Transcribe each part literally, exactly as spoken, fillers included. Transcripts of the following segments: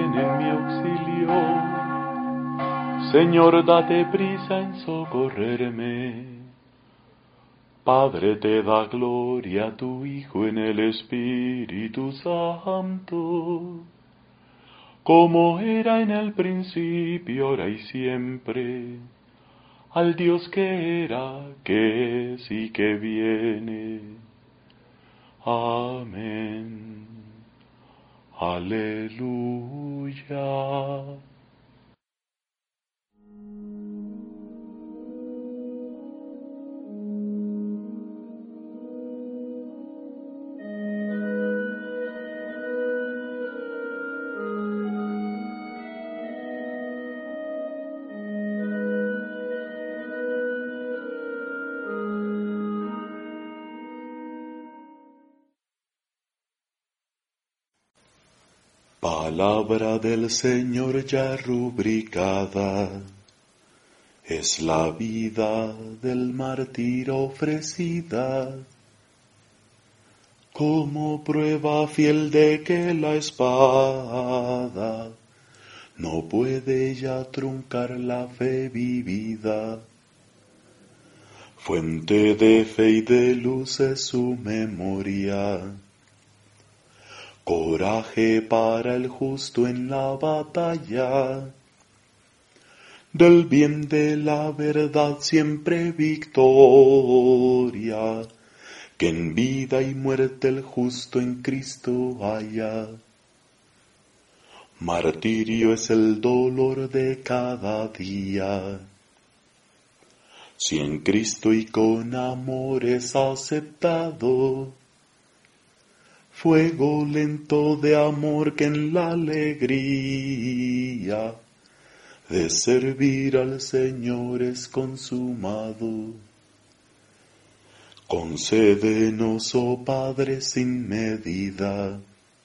ven en mi auxilio. Señor, date prisa en socorrerme. Padre, te da gloria a tu Hijo en el Espíritu Santo, como era en el principio, ahora y siempre, al Dios que era, que es y que viene. Amén. Aleluya. Palabra del Señor ya rubricada, es la vida del mártir ofrecida, como prueba fiel de que la espada no puede ya truncar la fe vivida. Fuente de fe y de luz es su memoria, coraje para el justo en la batalla, del bien de la verdad siempre victoria, que en vida y muerte el justo en Cristo haya. Martirio es el dolor de cada día, si en Cristo y con amor es aceptado, fuego lento de amor que en la alegría de servir al Señor es consumado. Concédenos, oh Padre, sin medida,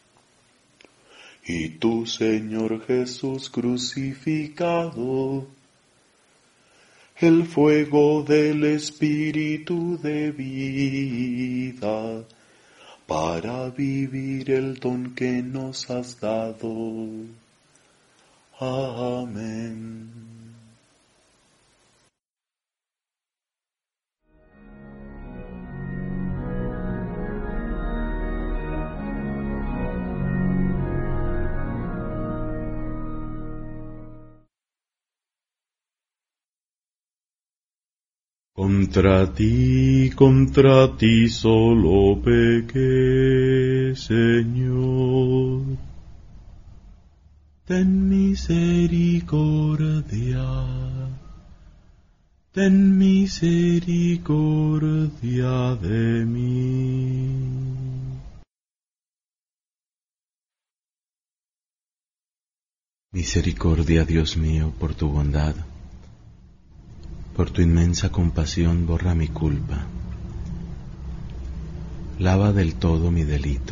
y tú, Señor Jesús crucificado, el fuego del Espíritu de vida, para vivir el don que nos has dado. Amén. Contra ti, contra ti solo pequé, Señor. Ten misericordia, ten misericordia de mí. Misericordia, Dios mío, por tu bondad. Por tu inmensa compasión borra mi culpa, lava del todo mi delito,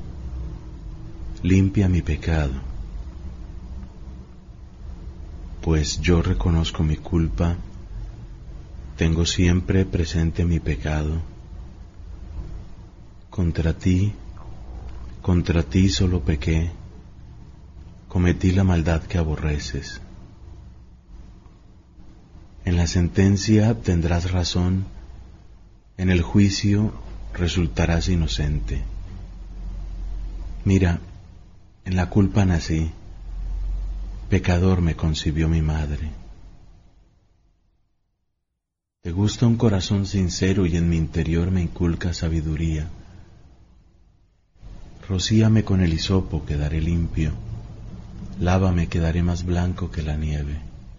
limpia mi pecado, pues yo reconozco mi culpa, tengo siempre presente mi pecado. Contra ti, contra ti solo pequé, cometí la maldad que aborreces. En la sentencia tendrás razón, en el juicio resultarás inocente. Mira, en la culpa nací, pecador me concibió mi madre. Te gusta un corazón sincero y en mi interior me inculca sabiduría. Rocíame con el hisopo, quedaré limpio, lávame, quedaré más blanco que la nieve.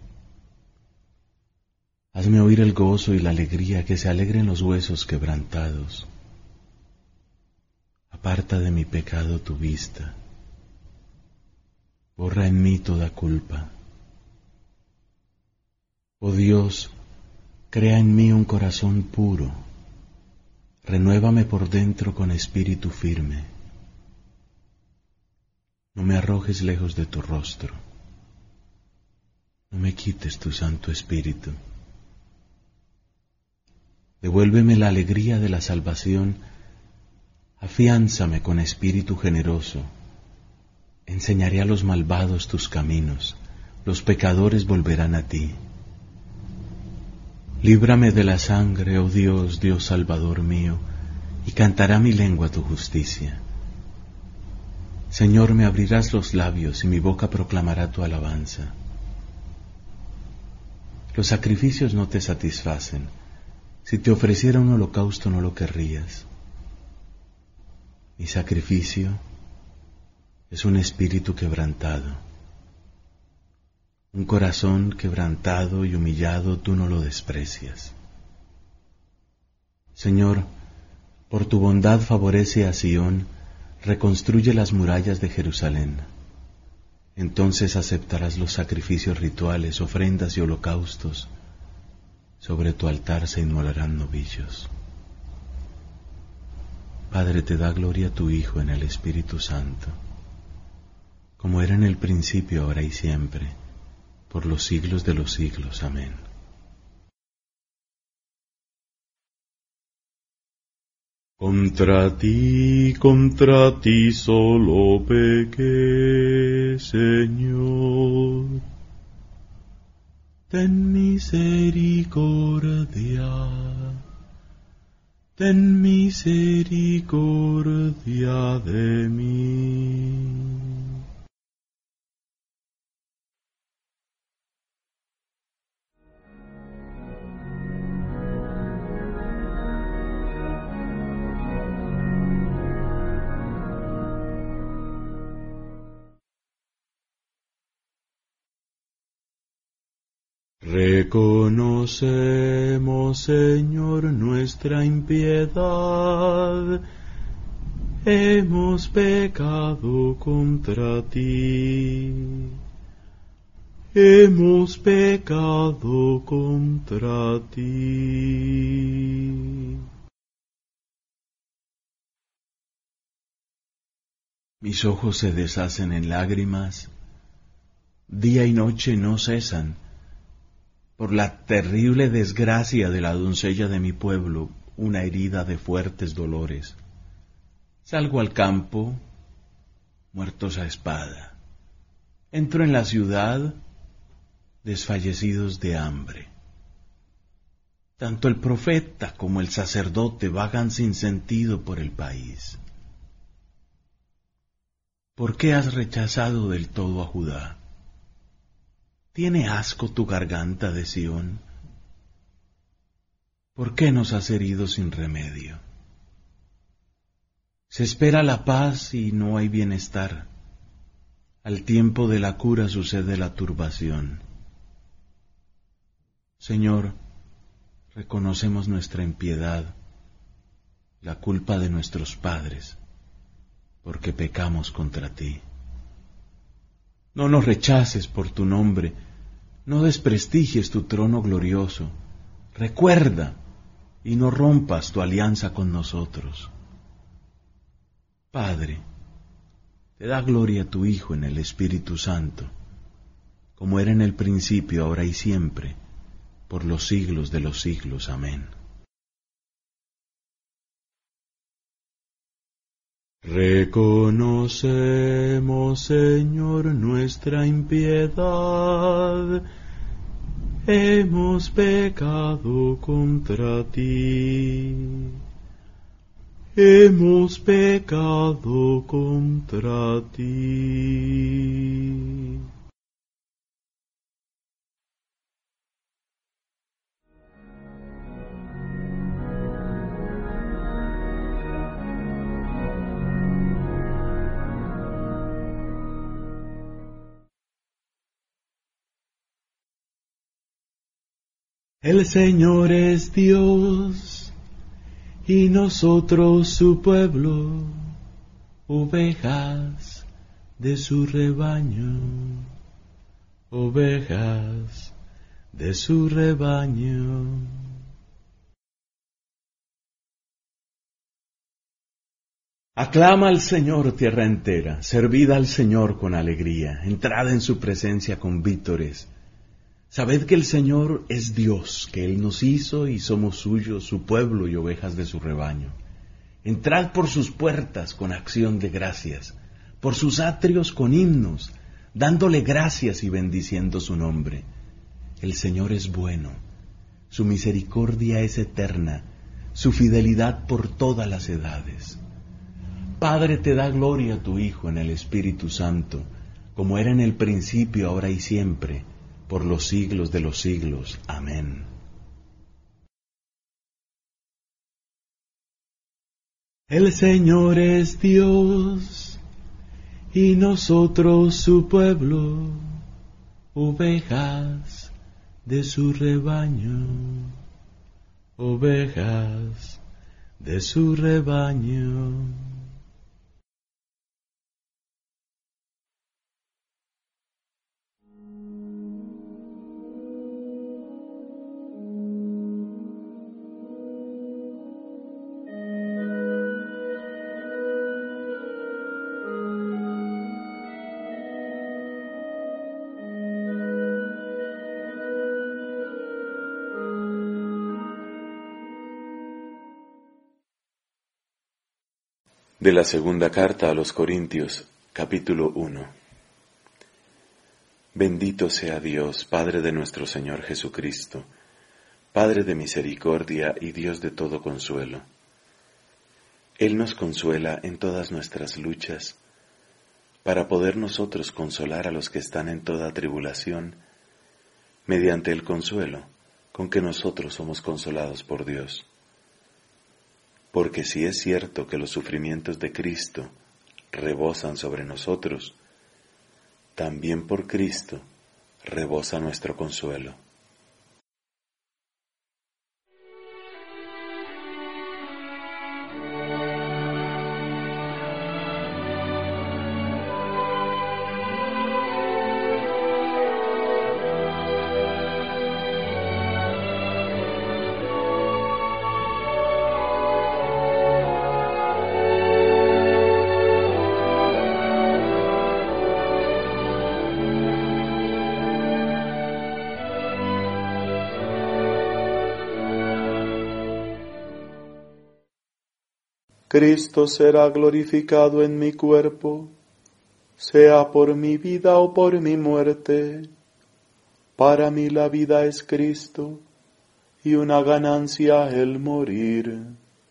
Hazme oír el gozo y la alegría, que se alegren los huesos quebrantados. Aparta de mi pecado tu vista, borra en mí toda culpa. Oh Dios, crea en mí un corazón puro, renuévame por dentro con espíritu firme. No me arrojes lejos de tu rostro, no me quites tu Santo Espíritu. Devuélveme la alegría de la salvación, afiánzame con espíritu generoso, Enseñaré a los malvados tus caminos, los pecadores volverán a ti. Líbrame de la sangre, oh Dios, Dios Salvador mío, y cantará mi lengua tu justicia. Señor, me abrirás los labios y mi boca proclamará tu alabanza. Los sacrificios no te satisfacen. Si te ofreciera un holocausto no lo querrías. Mi sacrificio es un espíritu quebrantado. Un corazón quebrantado y humillado tú no lo desprecias. Señor, por tu bondad favorece a Sión, reconstruye las murallas de Jerusalén. Entonces aceptarás los sacrificios rituales, ofrendas y holocaustos. Sobre tu altar se inmolarán novillos. Padre, te da gloria a tu Hijo en el Espíritu Santo, como era en el principio, ahora y siempre, por los siglos de los siglos. Amén. Contra ti, contra ti solo pequé, Señor. Ten misericordia, ten misericordia de mí. Reconocemos, Señor, nuestra impiedad. Hemos pecado contra ti. Hemos pecado contra ti. Mis ojos se deshacen en lágrimas, día y noche no cesan, por la terrible desgracia de la doncella de mi pueblo, una herida de fuertes dolores. Salgo al campo, muertos a espada. Entro en la ciudad, desfallecidos de hambre. Tanto el profeta como el sacerdote vagan sin sentido por el país. ¿Por qué has rechazado del todo a Judá? ¿Tiene asco tu garganta de Sión? ¿Por qué nos has herido sin remedio? Se espera la paz y no hay bienestar. Al tiempo de la cura sucede la turbación. Señor, reconocemos nuestra impiedad, la culpa de nuestros padres, porque pecamos contra ti. No nos rechaces por tu nombre, no desprestigies tu trono glorioso. Recuerda y no rompas tu alianza con nosotros. Padre, te da gloria a tu Hijo en el Espíritu Santo, como era en el principio, ahora y siempre, por los siglos de los siglos. Amén. Reconocemos, Señor, nuestra impiedad. Hemos pecado contra ti. Hemos pecado contra ti. El Señor es Dios, y nosotros su pueblo, ovejas de su rebaño, ovejas de su rebaño. Aclama al Señor, tierra entera, servid al Señor con alegría, entrad en su presencia con vítores. Sabed que el Señor es Dios, que Él nos hizo y somos suyos, su pueblo y ovejas de su rebaño. Entrad por sus puertas con acción de gracias, por sus atrios con himnos, dándole gracias y bendiciendo su nombre. El Señor es bueno, su misericordia es eterna, su fidelidad por todas las edades. Padre, te da gloria a tu Hijo en el Espíritu Santo, como era en el principio, ahora y siempre, por los siglos de los siglos. Amén. El Señor es Dios, y nosotros su pueblo, ovejas de su rebaño, ovejas de su rebaño. De la segunda carta a los Corintios, capítulo uno. Bendito sea Dios, Padre de nuestro Señor Jesucristo, Padre de misericordia y Dios de todo consuelo. Él nos consuela en todas nuestras luchas, para poder nosotros consolar a los que están en toda tribulación, mediante el consuelo con que nosotros somos consolados por Dios. Porque si es cierto que los sufrimientos de Cristo rebosan sobre nosotros, también por Cristo rebosa nuestro consuelo. Cristo será glorificado en mi cuerpo, sea por mi vida o por mi muerte. Para mí la vida es Cristo, y una ganancia el morir.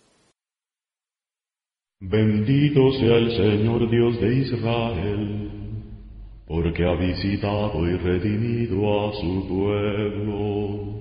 Bendito sea el Señor Dios de Israel, porque ha visitado y redimido a su pueblo,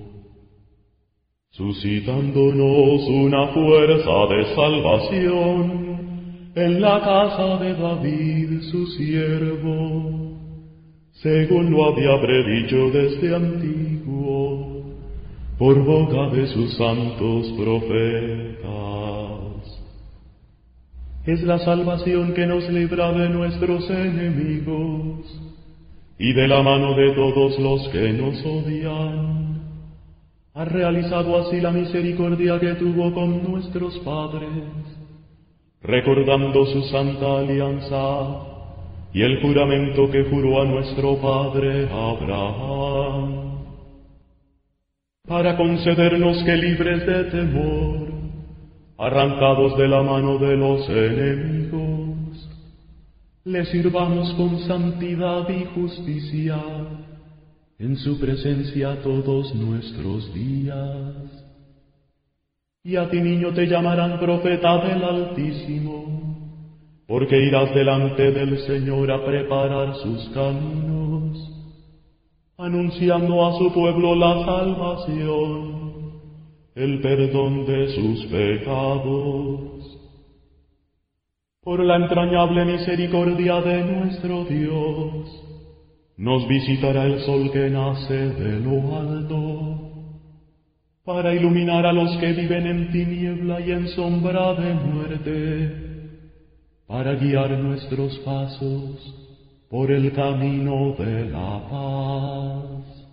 suscitándonos una fuerza de salvación en la casa de David su siervo, según lo había predicho desde antiguo, por boca de sus santos profetas. Es la salvación que nos libra de nuestros enemigos y de la mano de todos los que nos odian. Ha realizado así la misericordia que tuvo con nuestros padres, recordando su santa alianza y el juramento que juró a nuestro padre Abraham, para concedernos que libres de temor, arrancados de la mano de los enemigos, le sirvamos con santidad y justicia en su presencia todos nuestros días. Y a ti, niño, te llamarán profeta del Altísimo, porque irás delante del Señor a preparar sus caminos, anunciando a su pueblo la salvación, el perdón de sus pecados. Por la entrañable misericordia de nuestro Dios, nos visitará el sol que nace de lo alto, para iluminar a los que viven en tiniebla y en sombra de muerte, para guiar nuestros pasos por el camino de la paz.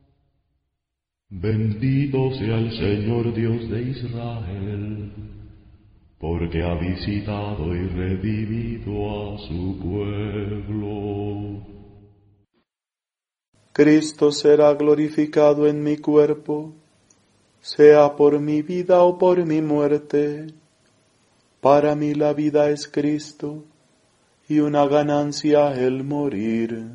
Bendito sea el Señor Dios de Israel, porque ha visitado y redimido a su pueblo. Cristo será glorificado en mi cuerpo, sea por mi vida o por mi muerte. Para mí la vida es Cristo, y una ganancia el morir.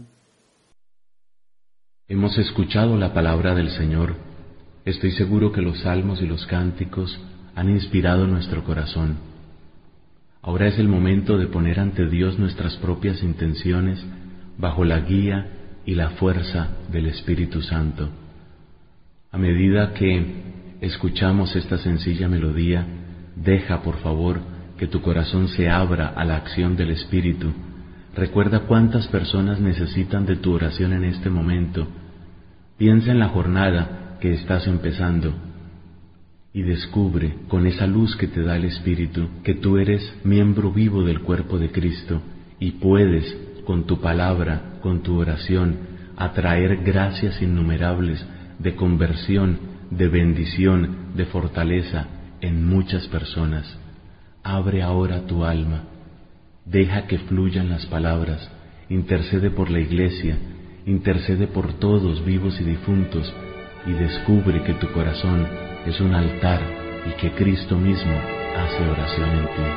Hemos escuchado la palabra del Señor. Estoy seguro que los salmos y los cánticos han inspirado nuestro corazón. Ahora es el momento de poner ante Dios nuestras propias intenciones bajo la guía y la fuerza del Espíritu Santo. A medida que escuchamos esta sencilla melodía, deja, por favor, que tu corazón se abra a la acción del Espíritu. Recuerda cuántas personas necesitan de tu oración en este momento. Piensa en la jornada que estás empezando y descubre con esa luz que te da el Espíritu que tú eres miembro vivo del cuerpo de Cristo y puedes, con tu palabra, con tu oración, atraer gracias innumerables de conversión, de bendición, de fortaleza en muchas personas. Abre ahora tu alma, deja que fluyan las palabras, intercede por la Iglesia, intercede por todos vivos y difuntos, y descubre que tu corazón es un altar y que Cristo mismo hace oración en ti.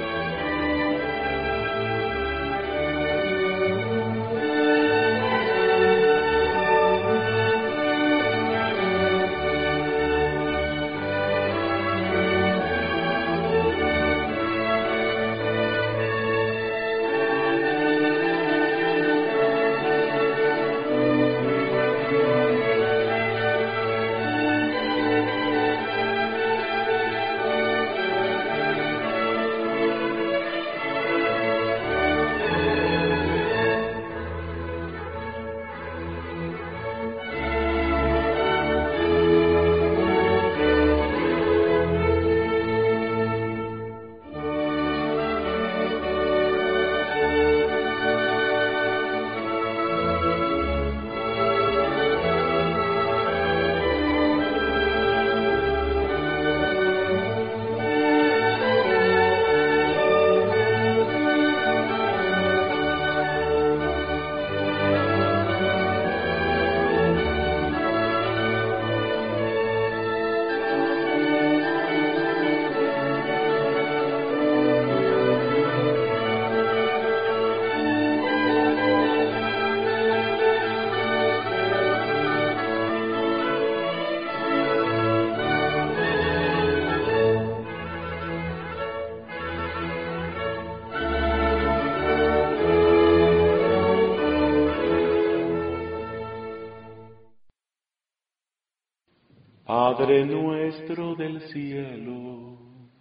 Padre nuestro del cielo,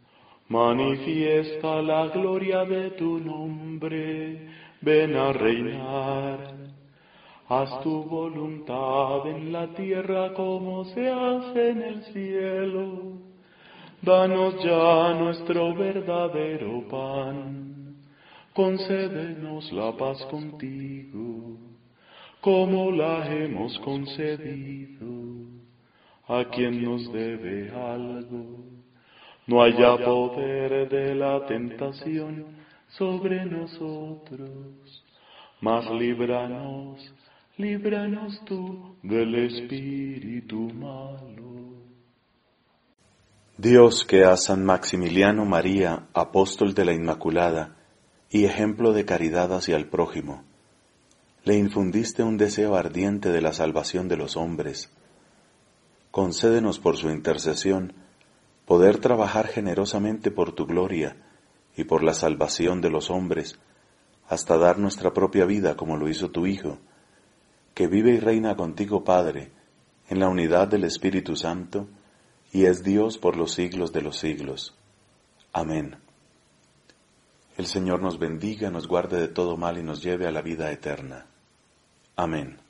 manifiesta la gloria de tu nombre, ven a reinar. Haz tu voluntad en la tierra como se hace en el cielo. Danos ya nuestro verdadero pan, concédenos la paz contigo, como la hemos concedido a quien nos debe algo. No haya poder de la tentación sobre nosotros, mas líbranos, líbranos tú del espíritu malo. Dios, que a San Maximiliano María, apóstol de la Inmaculada y ejemplo de caridad hacia el prójimo, le infundiste un deseo ardiente de la salvación de los hombres, concédenos por su intercesión poder trabajar generosamente por tu gloria y por la salvación de los hombres, hasta dar nuestra propia vida como lo hizo tu Hijo, que vive y reina contigo, Padre, en la unidad del Espíritu Santo, y es Dios por los siglos de los siglos. Amén. El Señor nos bendiga, nos guarde de todo mal y nos lleve a la vida eterna. Amén.